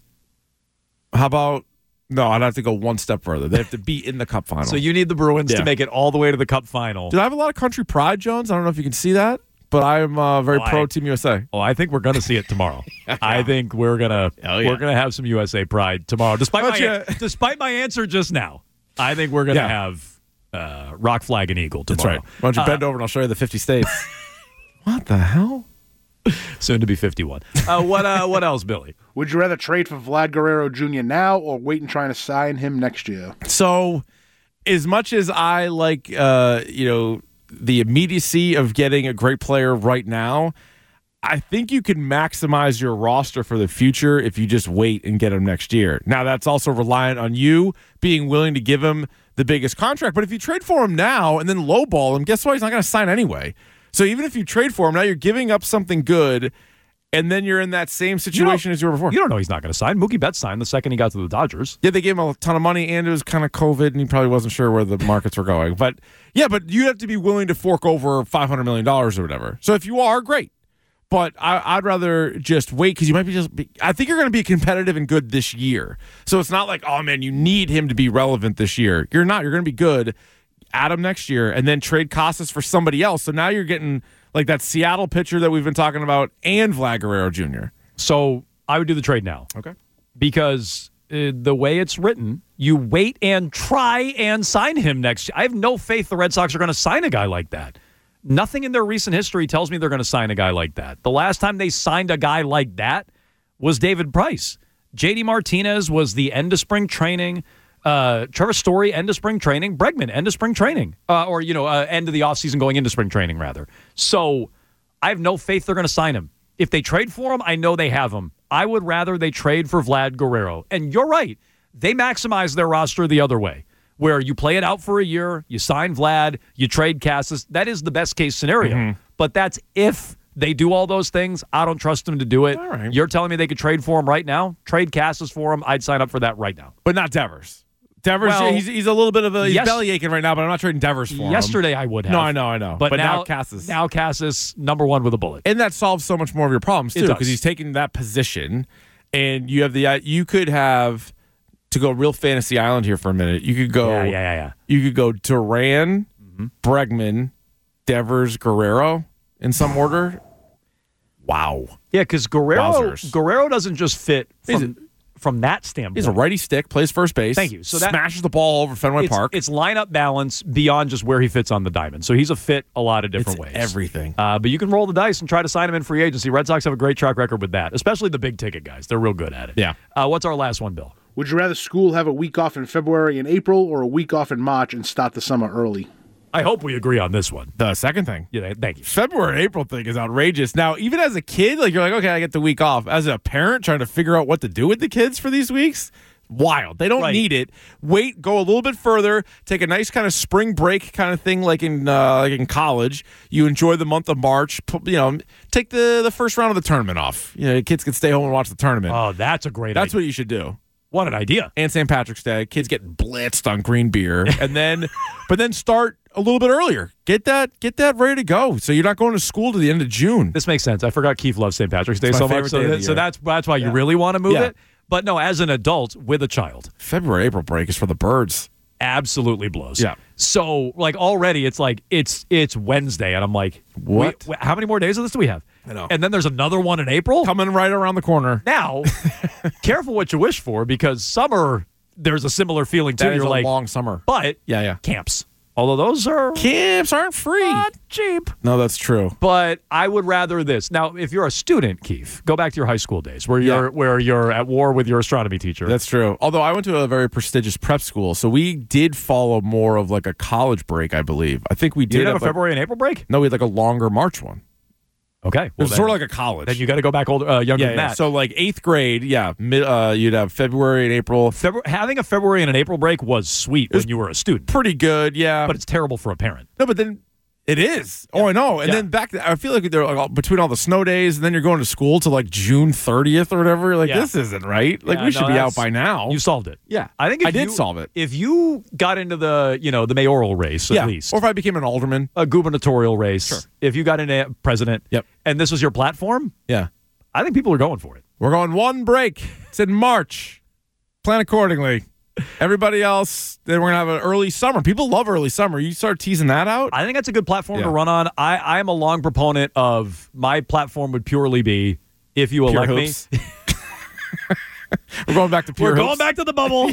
How about... No, I'd have to go one step further. They have to be in the Cup final. So you need the Bruins to make it all the way to the Cup final. Dude, I have a lot of country pride, Jones. I don't know if you can see that, but I'm very pro Team USA. Oh, I think we're going to see it tomorrow. I think we're gonna have some USA pride tomorrow. Despite my answer just now, I think we're gonna have rock, flag, and eagle tomorrow. That's right. Why don't you bend over and I'll show you the 50 states. What the hell? Soon to be 51. What else, Billy? Would you rather trade for Vlad Guerrero Jr. now or wait and try to sign him next year? So, as much as I like, the immediacy of getting a great player right now, I think you can maximize your roster for the future if you just wait and get him next year. Now, that's also reliant on you being willing to give him the biggest contract. But if you trade for him now and then lowball him, guess what? He's not going to sign anyway. So even if you trade for him, now you're giving up something good, and then you're in that same situation as you were before. You don't know he's not going to sign. Mookie Betts signed the second he got to the Dodgers. Yeah, they gave him a ton of money, and it was kind of COVID, and he probably wasn't sure where the markets were going. But you have to be willing to fork over $500 million or whatever. So if you are, great. But I'd rather just wait because you might be I think you're going to be competitive and good this year. So it's not like, oh, man, you need him to be relevant this year. You're not. You're going to be good. Add him next year and then trade Casas for somebody else. So now you're getting like that Seattle pitcher that we've been talking about and Vlad Guerrero Jr. So I would do the trade now. Okay. Because the way it's written, you wait and try and sign him next year. I have no faith the Red Sox are going to sign a guy like that. Nothing in their recent history tells me they're going to sign a guy like that. The last time they signed a guy like that was David Price. J.D. Martinez was the end of spring training. Trevor Story, end of spring training. Bregman, end of spring training. End of the offseason going into spring training, rather. So I have no faith they're going to sign him. If they trade for him, I know they have him. I would rather they trade for Vlad Guerrero. And you're right. They maximize their roster the other way, where you play it out for a year, you sign Vlad, you trade Casas. That is the best case scenario. Mm-hmm. But that's if They do all those things. I don't trust them to do it. All right. You're telling me they could trade for him right now? Trade Cassis for him? I'd sign up for that right now. But not Devers. Devers, Well, he's a little bit of a belly aching right now, but I'm not trading Devers for him. Yesterday I would have. No, I know. But now Cassis. Now Cassis, number one with a bullet. And that solves so much more of your problems, too, because he's taking that position. And you could have, to go real fantasy island here for a minute, you could go. Yeah. You could go Duran, Bregman, Devers, Guerrero in some order. Wow. Yeah, because Guerrero doesn't just fit from that standpoint. He's a righty stick, plays first base. Thank you. So that smashes the ball over Fenway Park. It's lineup balance beyond just where he fits on the diamond. So he's a fit a lot of different ways. Everything. But you can roll the dice and try to sign him in free agency. Red Sox have a great track record with that, especially the big ticket guys. They're real good at it. Yeah. What's our last one, Bill? Would you rather school have a week off in February and April or a week off in March and start the summer early? I hope we agree on this one. The second thing. Yeah, thank you. February, April thing is outrageous. Now, even as a kid, you're like, okay, I get the week off. As a parent trying to figure out what to do with the kids for these weeks, wild. They don't need it. Wait, go a little bit further, take a nice kind of spring break kind of thing like in college. You enjoy the month of March, take the first round of the tournament off. Kids can stay home and watch the tournament. Oh, that's a great idea. That's what you should do. What an idea. And St. Patrick's Day, kids getting blitzed on green beer. And then but then start a little bit earlier. Get that ready to go. So you're not going to school to the end of June. This makes sense. I forgot Keith loves St. Patrick's Day so much. So that's why you really want to move it. But no, as an adult with a child. February, April break is for the birds. Absolutely blows. Yeah. So already it's Wednesday and I'm like, what? How many more days of this do we have? I know. And then there's another one in April? Coming right around the corner. Now, careful what you wish for because summer, there's a similar feeling too. That is You're a long summer. But camps. Although those camps aren't free. Not cheap. No, that's true. But I would rather this. Now, if you're a student, Keith, go back to your high school days where you're at war with your astronomy teacher. That's true. Although I went to a very prestigious prep school, so we did follow more of like a college break, I believe. I think we did. You didn't have a February and April break? No, we had like a longer March one. Okay. It was sort of like a college. Then you got to go back younger than that. So like 8th grade, you'd have February and April. Having a February and an April break was sweet when you were a student. Pretty good, yeah. But it's terrible for a parent. No, but then it is. Yeah. Oh, I know. And then I feel like they're between all the snow days, and then you're going to school to like June 30th or whatever. You're like, this isn't right. Like we should be out by now. You solved it. Yeah, I think I did solve it. If you got into the mayoral race at least, or if I became an alderman, a gubernatorial race, if you got into president, and this was your platform, I think people are going for it. We're going one break. It's in March. Plan accordingly. Everybody else, then we're going to have an early summer. People love early summer. You start teasing that out? I think that's a good platform to run on. I am a long proponent of my platform would purely be if you elect me. We're going back to pure hoops. We're going back to the bubble.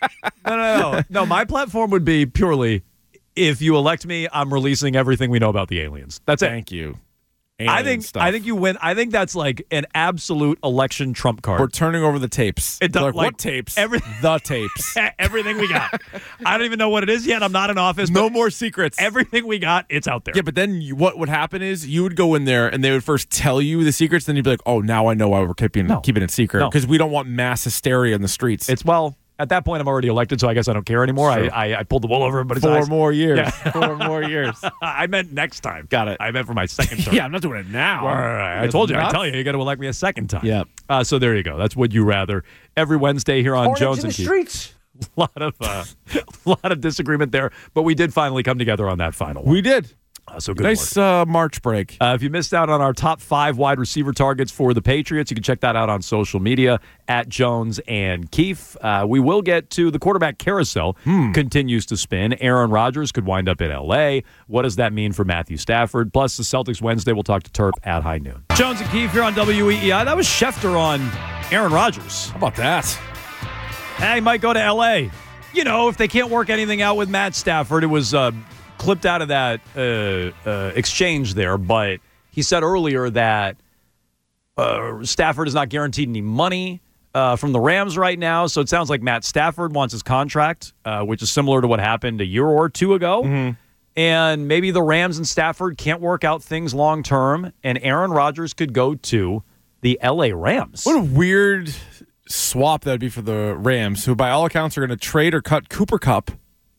No, my platform would be purely if you elect me, I'm releasing everything we know about the aliens. That's it. Thank you. I think you win. I think that's like an absolute election trump card. We're turning over the tapes. Like, what tapes? The tapes. Everything we got. I don't even know what it is yet. I'm not in office. No more secrets. Everything we got, it's out there. Yeah, but then what would happen is you would go in there and they would first tell you the secrets. Then you'd be like, oh, now I know why we're keeping it secret. Because we don't want mass hysteria in the streets. At that point, I'm already elected, so I guess I don't care anymore. Sure. I pulled the wool over everybody's eyes. 4 more years. Yeah. 4 more years. I meant next time. Got it. I meant for my second term. Yeah, I'm not doing it now. Right. I told you. I tell you, you got to elect me a second time. Yeah. So there you go. That's Would You Rather. Every Wednesday here on Jones and Keith. Streets. A lot of disagreement there, but we did finally come together on that final one. We did. So good nice March break. If you missed out on our top 5 wide receiver targets for the Patriots, you can check that out on social media at Jones and Keefe. We will get to the quarterback carousel continues to spin. Aaron Rodgers could wind up in L.A. What does that mean for Matthew Stafford? Plus the Celtics Wednesday. We'll talk to Terp at high noon. Jones and Keefe here on WEEI. That was Schefter on Aaron Rodgers. How about that? He might go to L.A. If they can't work anything out with Matt Stafford, it was clipped out of that exchange there, but he said earlier that Stafford is not guaranteed any money from the Rams right now, so it sounds like Matt Stafford wants his contract, which is similar to what happened a year or two ago, and maybe the Rams and Stafford can't work out things long term, and Aaron Rodgers could go to the L.A. Rams. What a weird swap that would be for the Rams, who by all accounts are going to trade or cut Cooper Kupp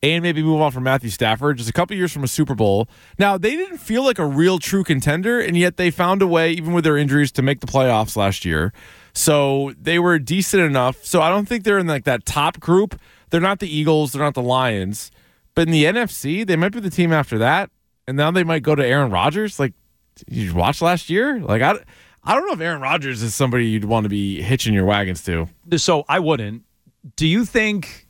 and maybe move on from Matthew Stafford, just a couple years from a Super Bowl. Now, they didn't feel like a real true contender, and yet they found a way, even with their injuries, to make the playoffs last year. So they were decent enough. So I don't think they're in like that top group. They're not the Eagles. They're not the Lions. But in the NFC, they might be the team after that. And now they might go to Aaron Rodgers. Like, you watched last year? Like, I don't know if Aaron Rodgers is somebody you'd want to be hitching your wagons to. So I wouldn't. Do you think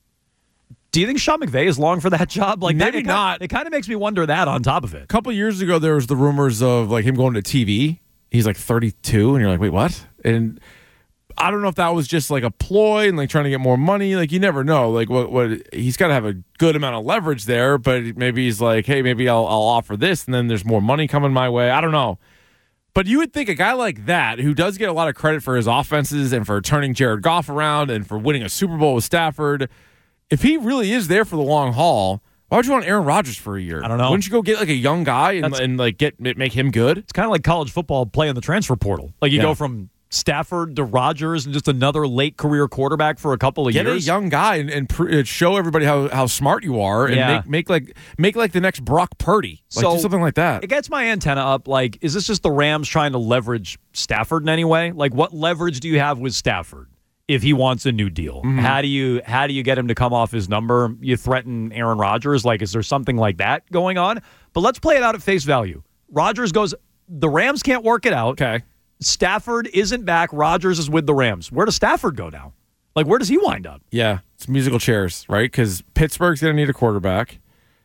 Sean McVay is long for that job? Like, maybe not. It kind of makes me wonder that on top of it. A couple years ago, there was the rumors of like him going to TV. He's like 32, and you're like, wait, what? And I don't know if that was just like a ploy and like trying to get more money. Like, you never know. Like, what he's got to have a good amount of leverage there, but maybe he's like, hey, maybe I'll offer this, and then there's more money coming my way. I don't know. But you would think a guy like that, who does get a lot of credit for his offenses and for turning Jared Goff around and for winning a Super Bowl with Stafford, if he really is there for the long haul, why would you want Aaron Rodgers for a year? I don't know. Wouldn't you go get like a young guy and like make him good? It's kind of like college football playing the transfer portal. Like you go from Stafford to Rodgers and just another late career quarterback for a couple of years. Get a young guy and show everybody how smart you are and make like the next Brock Purdy. Like, do something like that. It gets my antenna up. Like, is this just the Rams trying to leverage Stafford in any way? Like, what leverage do you have with Stafford if he wants a new deal? Mm-hmm. How do you get him to come off his number? You threaten Aaron Rodgers? Like, is there something like that going on? But let's play it out at face value. Rodgers goes, the Rams can't work it out. Okay. Stafford isn't back. Rodgers is with the Rams. Where does Stafford go now? Like, where does he wind up? Yeah, it's musical chairs, right? Because Pittsburgh's going to need a quarterback.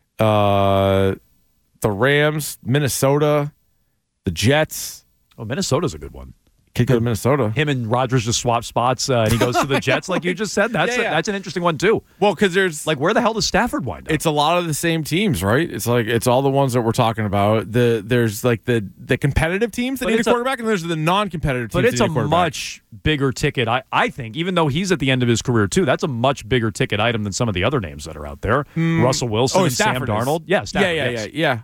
The Rams, Minnesota, the Jets. Oh, Minnesota's a good one. Could go to Minnesota. Him and Rodgers just swap spots, and he goes to the Jets, like you just said. That's an interesting one too. Well, because there's like, where the hell does Stafford wind up? It's a lot of the same teams, right? It's like it's all the ones that we're talking about. There's like the competitive teams that need a quarterback, and there's the non-competitive teams. But it's a much bigger ticket. I think, even though he's at the end of his career too, that's a much bigger ticket item than some of the other names that are out there. Russell Wilson and Sam Darnold. Yeah, Stafford. Yeah.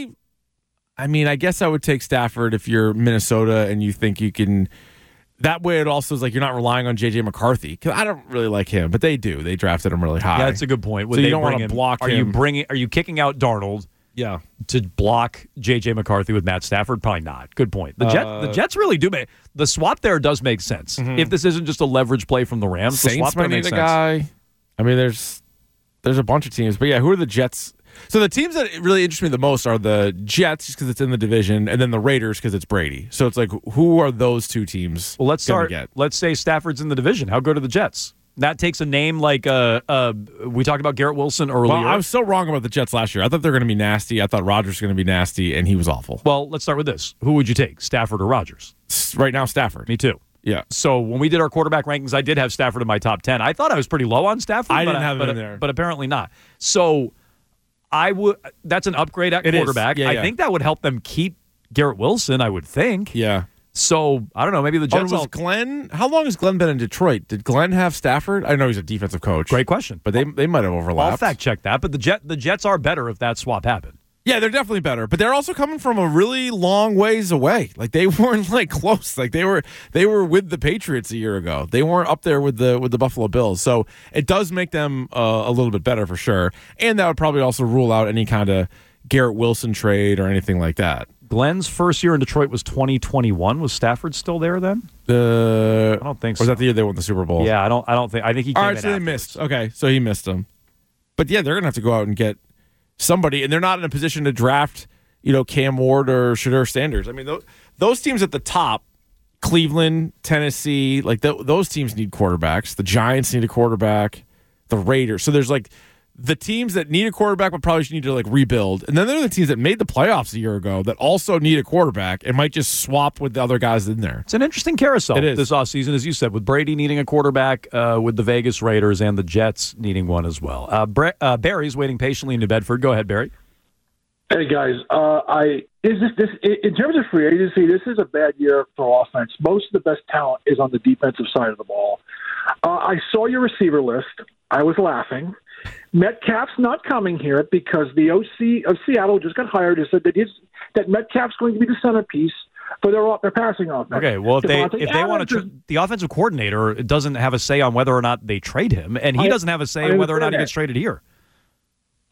I mean, I guess I would take Stafford if you're Minnesota and you think you can. That way, it also is like you're not relying on J.J. McCarthy, because I don't really like him, but they do. They drafted him really high. Yeah, that's a good point. So you don't want to block him. Are you kicking out Darnold? Yeah, to block J.J. McCarthy with Matt Stafford? Probably not. Good point. The Jets really do make the swap there. Does make sense if this isn't just a leverage play from the Rams. Saints the swap might need a guy. I mean, there's a bunch of teams, but yeah, who are the Jets? So the teams that really interest me the most are the Jets, just because it's in the division, and then the Raiders because it's Brady. So it's like, who are those two teams? Well, let's start. Let's say Stafford's in the division. How good are the Jets? That takes a name like we talked about Garrett Wilson earlier. Well, I was so wrong about the Jets last year. I thought they were going to be nasty. I thought Rodgers was going to be nasty, and he was awful. Well, let's start with this. Who would you take, Stafford or Rodgers? Right now, Stafford. Me too. Yeah. So when we did our quarterback rankings, I did have Stafford in my top 10. I thought I was pretty low on Stafford. I didn't have him in there. But apparently not. So that's an upgrade at quarterback. Yeah, I think that would help them keep Garrett Wilson, I would think. Yeah. So, I don't know, maybe the Jets... was Glenn... How long has Glenn been in Detroit? Did Glenn have Stafford? I know he's a defensive coach. Great question. But they might have overlapped. I'll fact check that, but the Jets are better if that swap happened. Yeah, they're definitely better, but they're also coming from a really long ways away. Like, they weren't like close. Like, they were with the Patriots a year ago. They weren't up there with the Buffalo Bills. So it does make them a little bit better for sure. And that would probably also rule out any kind of Garrett Wilson trade or anything like that. Glenn's first year in Detroit was 2021. Was Stafford still there then? I don't think so. Was that the year they won the Super Bowl? Yeah, I don't think. I think he came in. All right, so they missed. Okay, so he missed them. But yeah, they're gonna have to go out and get somebody, and they're not in a position to draft, Cam Ward or Shedeur Sanders. I mean, those teams at the top, Cleveland, Tennessee, like those teams need quarterbacks. The Giants need a quarterback. The Raiders. So there's like the teams that need a quarterback but probably need to like rebuild, and then there are the teams that made the playoffs a year ago that also need a quarterback and might just swap with the other guys in there. It's an interesting carousel this offseason, as you said, with Brady needing a quarterback, with the Vegas Raiders and the Jets needing one as well. Barry's waiting patiently in New Bedford. Go ahead, Barry. Hey guys, this in terms of free agency, this is a bad year for offense. Most of the best talent is on the defensive side of the ball. I saw your receiver list. I was laughing. Metcalf's not coming here because the OC of Seattle just got hired and said that Metcalf's going to be the centerpiece for their passing offense. Okay, well, if they want to, the offensive coordinator doesn't have a say on whether or not they trade him, and he doesn't have a say on whether or not he gets traded here.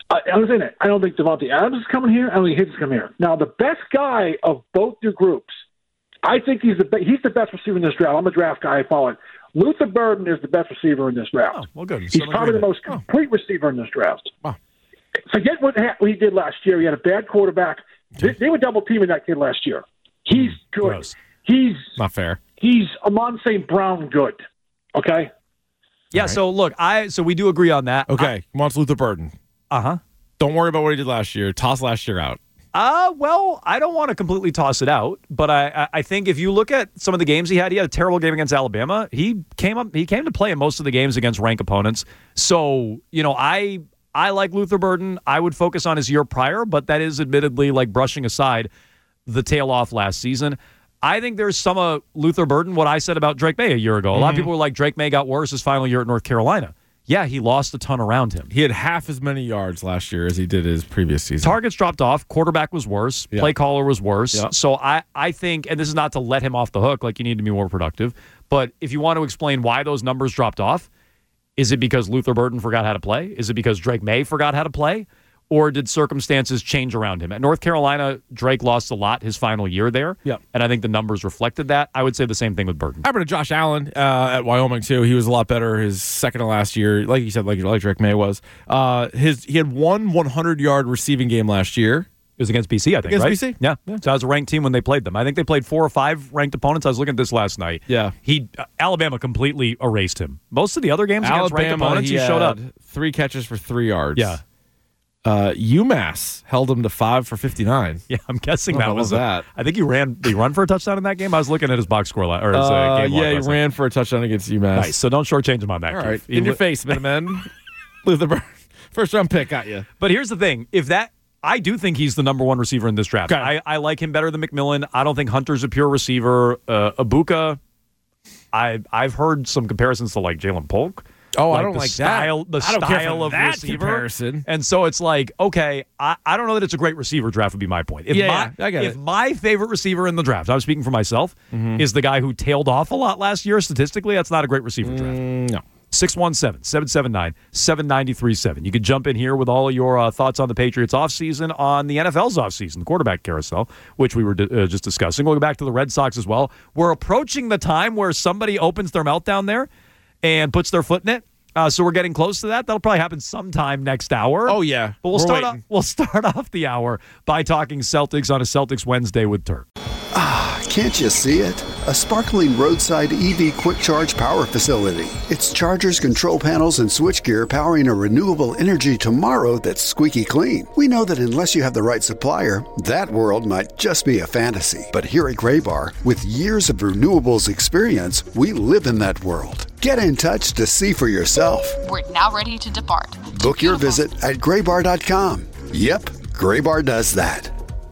I'm saying that. I don't think Devontae Adams is coming here. I don't think Higgins is coming here. Now, the best guy of both your groups, I think he's the best receiver in this draft. I'm a draft guy. I follow it. Luther Burden is the best receiver in this draft. Oh, well, good. He's probably the most complete receiver in this draft. Wow. Forget what he did last year. He had a bad quarterback. They were double teaming that kid last year. He's good. Gross. He's not fair. He's Amon St. Brown good. Okay. Yeah. Right. So look, so we do agree on that. Okay. Wants Luther Burden. Uh-huh. Don't worry about what he did last year. Toss last year out. Well, I don't want to completely toss it out, but I think if you look at some of the games he had a terrible game against Alabama. He came to play in most of the games against ranked opponents. So, I like Luther Burden. I would focus on his year prior, but that is admittedly like brushing aside the tail off last season. I think there's some of Luther Burden, what I said about Drake May a year ago. A lot of people were like, Drake May got worse his final year at North Carolina. Yeah, he lost a ton around him. He had half as many yards last year as he did his previous season. Targets dropped off. Quarterback was worse. Yeah. Play caller was worse. Yeah. So I think, and this is not to let him off the hook, like you need to be more productive, but if you want to explain why those numbers dropped off, is it because Luther Burden forgot how to play? Is it because Drake May forgot how to play? Or did circumstances change around him? At North Carolina, Drake lost a lot his final year there. Yep. And I think the numbers reflected that. I would say the same thing with Burden. I remember Josh Allen at Wyoming, too. He was a lot better his second to last year. Like you said, like Drake May was. He had one 100-yard receiving game last year. It was against BC, I think, against right? BC? Yeah. So that was a ranked team when they played them. I think they played 4 or 5 ranked opponents. I was looking at this last night. Yeah. Alabama completely erased him. Most of the other games against ranked opponents, he showed up. 3 catches for 3 yards. Yeah. UMass held him to 5 for 59. Yeah, I'm guessing How that was that. I think did he run for a touchdown in that game? I was looking at his box score or his game log. Yeah, he last ran night. for a touchdown against UMass. Nice. So don't shortchange him on that. All right. Keith. In your face, Minutemen. Luther Burden. First round pick got you. But here's the thing. I do think he's the number 1 receiver in this draft. Okay. I like him better than McMillan. I don't think Hunter's a pure receiver. Abuka, I've heard some comparisons to like Jalen Polk. Oh, I don't like that. The style of that receiver. Comparison. And so it's like, okay, I don't know that it's a great receiver draft would be my point. I get if my favorite receiver in the draft, I'm speaking for myself, is the guy who tailed off a lot last year, statistically, that's not a great receiver draft. No. 617-779-7937. You can jump in here with all of your thoughts on the Patriots offseason, on the NFL's offseason, the quarterback carousel, which we were just discussing. We'll go back to the Red Sox as well. We're approaching the time where somebody opens their mouth down there and puts their foot in it. So we're getting close to that. That'll probably happen sometime next hour. Oh, yeah. But we'll start off the hour by talking Celtics on a Celtics Wednesday with Turk. Can't you see it? A sparkling roadside EV quick charge power facility. It's chargers, control panels, and switchgear powering a renewable energy tomorrow that's squeaky clean. We know that unless you have the right supplier, that world might just be a fantasy. But here at Graybar, with years of renewables experience, we live in that world. Get in touch to see for yourself. We're now ready to depart. Book your visit at graybar.com. Yep, Graybar does that.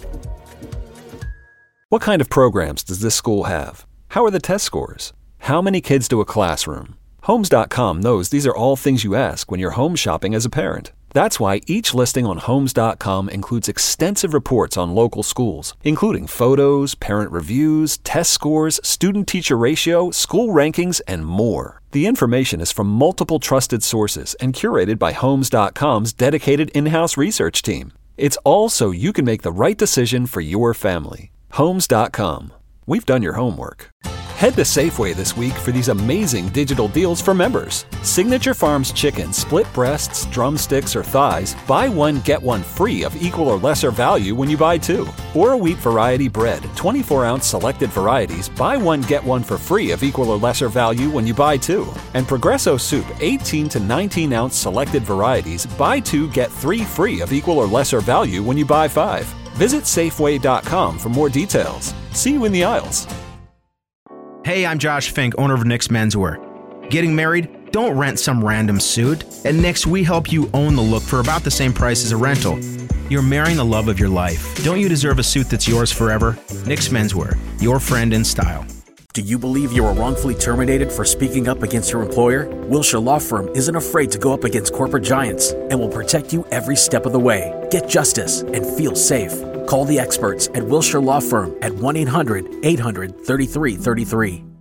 What kind of programs does this school have? How are the test scores? How many kids do a classroom? Homes.com knows these are all things you ask when you're home shopping as a parent. That's why each listing on Homes.com includes extensive reports on local schools, including photos, parent reviews, test scores, student-teacher ratio, school rankings, and more. The information is from multiple trusted sources and curated by Homes.com's dedicated in-house research team. It's all so you can make the right decision for your family. Homes.com. We've done your homework. Head to Safeway this week for these amazing digital deals for members. Signature Farms chicken, split breasts, drumsticks, or thighs, buy one, get one free of equal or lesser value when you buy 2. Or a wheat variety bread, 24-ounce selected varieties, buy one, get one for free of equal or lesser value when you buy 2. And Progresso soup, 18 to 19-ounce selected varieties, buy 2, get 3 free of equal or lesser value when you buy 5. Visit Safeway.com for more details. See you in the aisles. Hey, I'm Josh Fink, owner of Nick's Menswear. Getting married? Don't rent some random suit. At Nick's, we help you own the look for about the same price as a rental. You're marrying the love of your life. Don't you deserve a suit that's yours forever? Nick's Menswear, your friend in style. Do you believe you were wrongfully terminated for speaking up against your employer? Wilshire Law Firm isn't afraid to go up against corporate giants and will protect you every step of the way. Get justice and feel safe. Call the experts at Wilshire Law Firm at 1-800-800-3333.